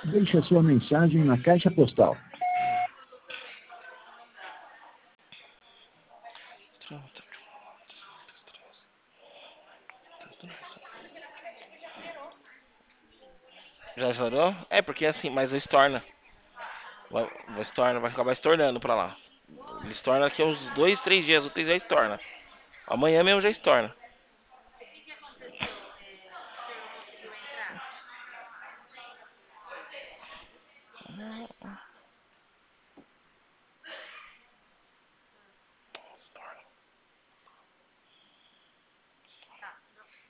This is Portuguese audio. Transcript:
Deixe a sua mensagem na caixa postal. Já estourou? É, porque assim, mas estorna. Vai estorna, vai acabar estornando pra lá. Ele estorna daqui a uns 2, 3 dias, úteis já estorna. Amanhã mesmo já estorna.